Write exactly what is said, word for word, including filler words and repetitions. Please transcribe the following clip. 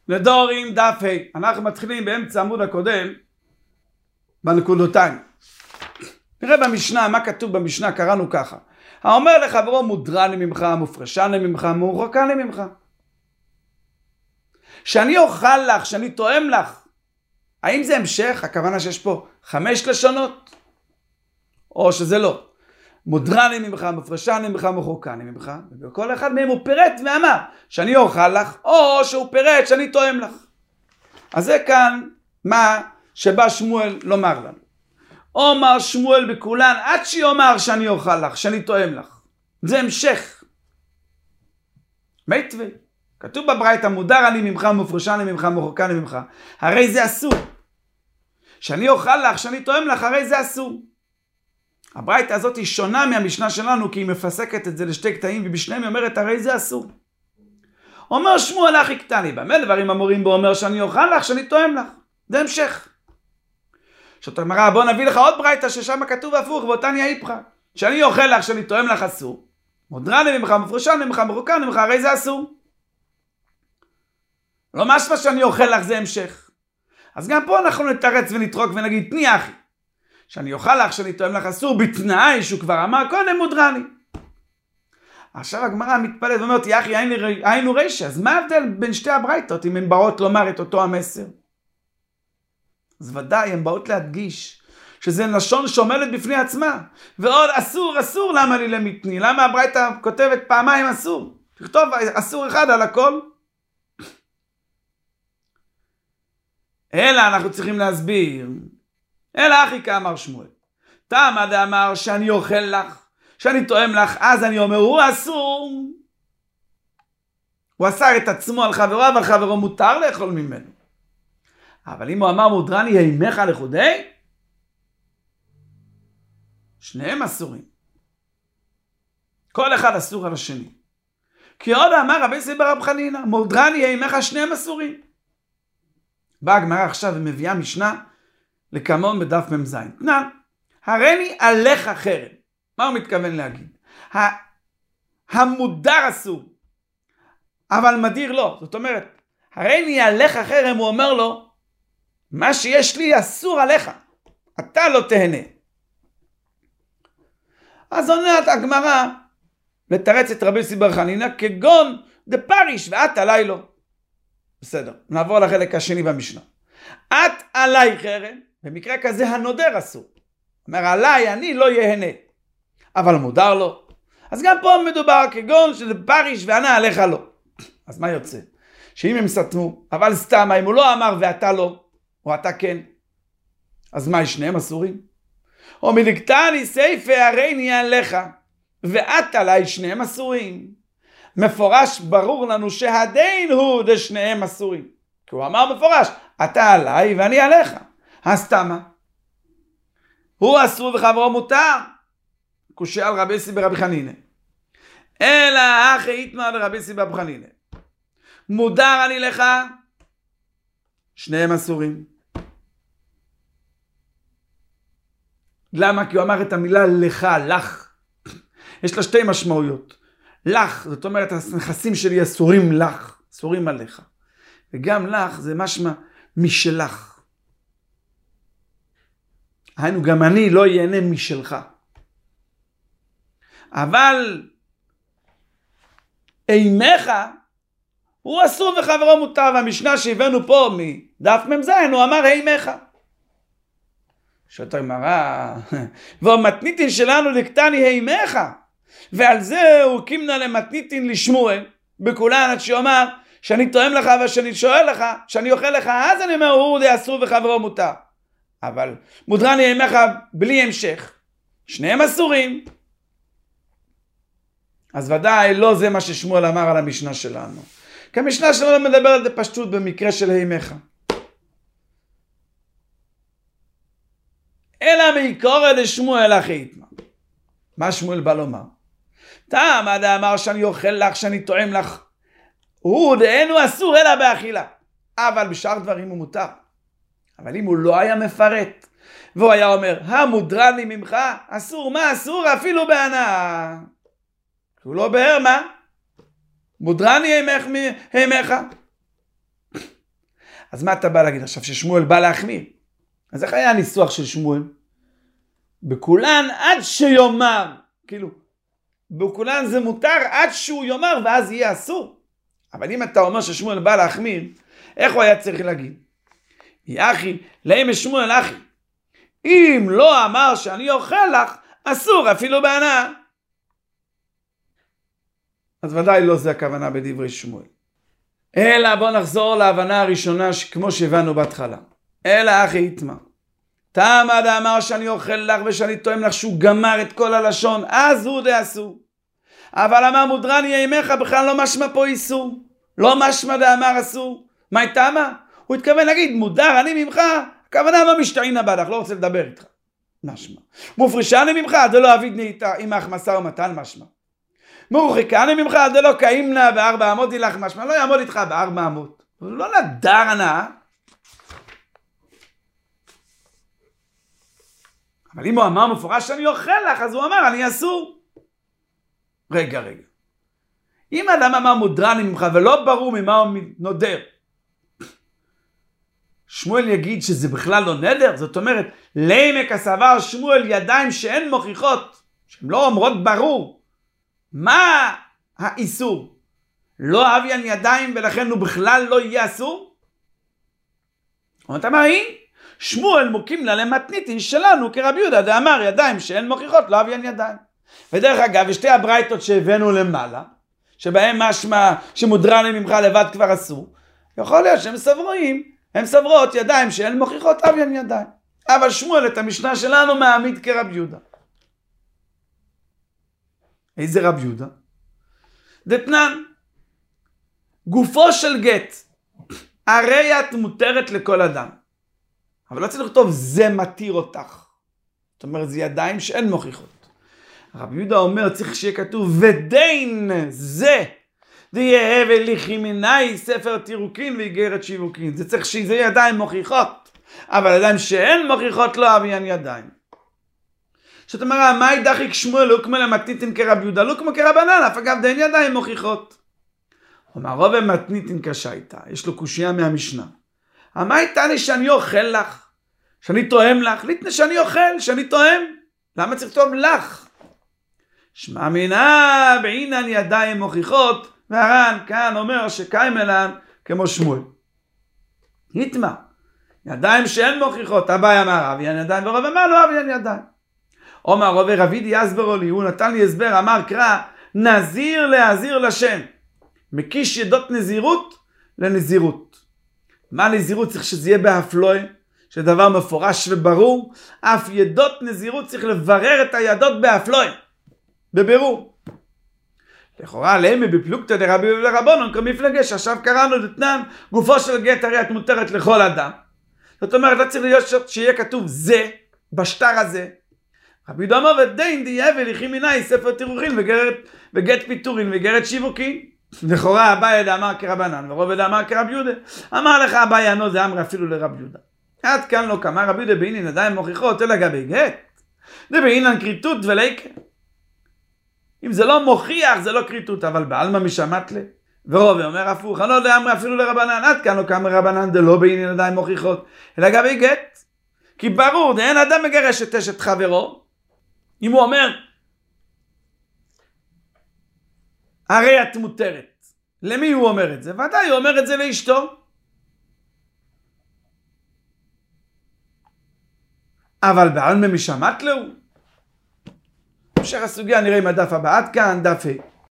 לדורים דף ה'. אנחנו מתחילים באמצע עמוד הקודם בנקודותיים. נראה במשנה מה כתוב במשנה. קראנו ככה: האומר לחברו מודרני ממך, מופרשני ממך, מורחקני ממך. שאני אוכל לך, שאני תואם לך, האם זה המשך? הכוונה שיש פה חמש לשונות או שזה לא? מודרני ממך, מופרשני ממך, מורחקני ממך. וכל אחד מהם הוא פירט ואמר שאני אוכל לך, או שהוא פירט שאני תואם לך. אז זה כאן מה שבא שמואל לומר לנו. אומר שמואל בכולן עד שיאמר שאני אוכל לך, שאני תואם לך. זה המשך. מיטבי. כתוב בברייתא מודר אני ממך, מופרשני ממך, מורחקני ממך. הרי זה אסור. שאני אוכל לך, שאני תואם לך, הרי זה אסור. הברייתא הזאת היא שונה מהמשנה שלנו, כי היא מפסקת את זה לשתי קטעים, ובשניהם היא אומרת הרי זה אסור. אומר שמואל אחי קטני, במה דברים אמורים בו? אומר שאני אוכל לך, שאני תואם לך. זה המשך. זאת אומרת, בוא נביא לך עוד ברייתא ששם כתוב הפוך, ואותני ההיפכה. שאני אוכל לך, שאני תואם לך אסור. מודרני ממך, מופרשני ממך, מורחקני ממך, הרי זה אסור. לא משמע שאני אוכל לך, זה המשך. אז גם פה אנחנו נתרץ ונתרוק ונגיד, תני אחי, שאני אוכל לך, שאני תואם לך אסור, בתנאי שהוא כבר אמר קודם מודרני. עכשיו הגמרא מתפלאת ואומרת, יחי היינו רישא, אז מה ההבדל בין שתי הברייתות אם הן באות לומר את אותו המסר? אז ודאי הן באות להדגיש שזה לשון שומלת בפני עצמה. ועוד אסור, אסור, למה לי למתני? למה הברייתא כותבת פעמיים אסור? תכתוב אסור אחד על הכל. אלא אנחנו צריכים להסביר. אלא אחי כאמר שמואל. תמה דאמר שאני אוכל לך, שאני תואם לך, אז אני אומר הוא אסור. הוא אסר את עצמו על חברו, אבל חברו מותר לאכול ממנו. אבל אם הוא אמר מודרני אימך לחודי, שניהם אסורים. כל אחד אסור על השני. כי עוד אמר רבי יוסי בר רב חנינא, מודרני אימך, שניהם אסורים. באה הגמרא עכשיו ומביאה משנה לכמון בדף מ"ז. תנן, הריני עליך חרם. מה הוא מתכוון להגיד? המודר אסור, אבל מדיר לא. זאת אומרת, הריני עליך חרם, הוא אומר לו, מה שיש לי אסור עליך, אתה לא תהנה. אז עונת הגמרא לתרץ את רבי יוסי בר חנינא כגון דפריש ואת עליי לא. בסדר, נעבור לחלק השני במשנה. את עליי חרם, במקרה כזה הנודר אסור. אומר עליי אני לא יהנה, אבל מודר לו. אז גם פה מדובר כגון שזה פריש ואנה עליך לא. אז מה יוצא? שאם הם סתמו, אבל סתם אם הוא לא אמר ואתה לא, או אתה כן, אז מה, שניהם אסורים? או מלקטני סייפה הריני עליך ואת עליי, שניהם אסורים. מפורש ברור לנו שהדין הוא דשניהם אסורים. כי הוא אמר מפורש, אתה עליי ואני עליך. אז תמה? הוא אסור וחברו מותר. קושי על רבי יוסי ברבי חנינא. אלא אחי איתמר לרבי יוסי ברבי חנינא. מודר אני לך, שניהם אסורים. למה? כי הוא אמר את המילה לך, לך. יש לה שתי משמעויות. לך, זאת אומרת, הנכסים שלי אסורים לך, אסורים עליך. וגם לך זה משמע משלך. היינו, גם אני לא ייהנה משלך. אבל אימך הוא אסור וחברו מותר, והמשנה שהבאנו פה מדף מ"ז הוא אמר אימך. שאתה אמרה, והמתניתין שלנו לקטני אימך, ועל זה הוא קימנה למתניתין לשמואל בכולן עד שאומר שאני תואם לך ושאני שואל לך, שאני אוכל לך, אז אני אומר הוא די אסור וחברו מותר. אבל מודרני אימך בלי המשך, שניהם אסורים. אז ודאי לא זה מה ששמואל אמר על המשנה שלנו. כי המשנה שלנו מדבר על זה פשטות במקרה של אימך. אלא מעיקורא לשמואל אחי איתמר. מה שמואל בא לומר? תמה דאמר שאני אוכל לך, שאני תואם לך, הוא דאינו אסור אלא באכילה. אבל בשאר דברים הוא מותר. אבל אם הוא לא היה מפרט, והוא היה אומר, המודרני ממך, אסור, מה אסור? אפילו בהנאה. הוא לא בהר, מה? מודרני אימך, אימך. אז מה אתה בא להגיד עכשיו? ששמואל בא להחמיר. אז איך היה הניסוח של שמואל? בכולן עד שיומר, כאילו, בכולן זה מותר עד שהוא יאמר ואז יהיה אסור. אבל אם אתה אומר ששמואל בא להחמיר, איך הוא היה צריך להגיד? יחי, להם שמואל אחי, אם לא אמר שאני אוכל לך, אסור אפילו בהנאה. אז ודאי לא זה הכוונה בדברי שמואל. אלא בוא נחזור להבנה הראשונה כמו שהבנו בהתחלה. אלא אחי יתמה. תעמד אמר שאני אוכל לך ושאני תואם לך שהוא גמר את כל הלשון, אז הוא די אסור. אבל אמר מודרני ימיך בכלל לא משמע פה איסור. לא משמע דאמר אסור. מה הייתה מה? הוא התכוון להגיד מודר אני ממך, הכוונה לא משתעינה בדך, לא רוצה לדבר איתך. משמע. מופרישני ממך, זה לא אביד נהיתה עמך משא ומתן משמע. מורחיקני ממך, זה לא קיימנה בארבע אמות לך משמע, לא יעמוד איתך בארבע אמות. לא נדר הנאה. אבל אם הוא אמר מפורש שאני אוכל לך, אז הוא אמר אני אסור. רגע, רגע. אם אדם אמר מודרני ממך ולא ברור ממה הוא נודר, שמואל יגיד שזה בכלל לא נדר? זאת אומרת, לעמק הסבר שמואל ידיים שאין מוכיחות, שהן לא אומרות ברור. מה האיסור? לא אביין ידיים ולכן הוא בכלל לא יהיה אסור? אומרת אמרי, שמואל מוקים לה למתניתין שלנו כרבי יהודה דאמר ידיים שאין מוכיחות לא אביין ידיים. ודרך אגב, יש שתי הברייתות שהבאנו למעלה, שבהם משמע שמודרני ממך לבד כבר אסור, יכול להיות שהם סברואים, הם סברות ידיים שאין מוכיחות אביין ידיים. אבל שמואל את המשנה שלנו מעמיד כרבי יהודה. איזה רבי יהודה? דתנן, גופו של גט, הרי את מותרת לכל אדם. אבל לא צריך לכתוב זה מתיר אותך. זאת אומרת, זה ידיים שאין מוכיחות. רבי יהודה אומר, צריך שיהיה כתוב ודין זה. דיה הבל ליחימיני ספר תירוקין ואיגרת שיווקין. זה צריך שזה ידיים מוכיחות. אבל ידיים שאין מוכיחות לא אביין ידיים. זאת אומרת, מה ידחיק שמואל לא כמו למתניתין כרבי יהודה, לא כמו כרבנן, אף אגב דין ידיים מוכיחות. אומר רוב מתניתין קשה איתה, יש לו קושייה מהמשנה. מה הייתה לי שאני אוכל לך? שאני תואם לך? ליתנה שאני אוכל, שאני תואם. למה צריך לכתוב לך? שמע מינה בעינן ידיים מוכיחות, והר"ן כאן אומר שקיים אלן כמו שמואל. יתמה, ידיים שאין מוכיחות, אביי אמר אביין ידיים, ורוב אמר לא אביין ידיים. אומר רוב רבידי יסברו לי, הוא נתן לי הסבר, אמר קרא, נזיר להזיר לשם. מקיש ידות נזירות לנזירות. מה נזירות? צריך שזה יהיה בהפלוי, שדבר מפורש וברור. אף ידות נזירות צריך לברר את הידות בהפלוי, בבירור. לכאורה עליהם בפלוגתא דרבי ולרבנן כמפלגה שעכשיו קראנו דתנן, גופו של גט הרי את מותרת לכל אדם. זאת אומרת, לא צריך להיות שיהיה כתוב זה, בשטר הזה. רבי יהודה אמר ודין דיה הבל ליחימיני ספר תירוכין וגט פיטורין וגרת שיווקין. לכאורה אביי דאמר כרבנן ורוב דאמר כרבי יהודה. אמר לך אביי ענו זה אמר אפילו לרבי יהודה. עד כאן לא כמה רבי יהודה בעינן ידיים מוכיחות אלא גבי גט. זה בעינן כריתות וליקה. אם זה לא מוכיח זה לא כריתות, אבל בעלמא משמט לה. ורוב אומר הפוך, אני לא יודע אמר אפילו לרבנן. עד כאן לא כמה רבנן זה לא בעינן ידיים מוכיחות אלא גבי גט. כי ברור אין אדם מגרש את אשת חברו. אם הוא אומר הרי את מותרת, למי הוא אומר את זה? ודאי הוא אומר את זה לאשתו. אבל בעלמא משמט לו. המשך הסוגיה נראה עם הדף הבא. עד כאן דף ה'.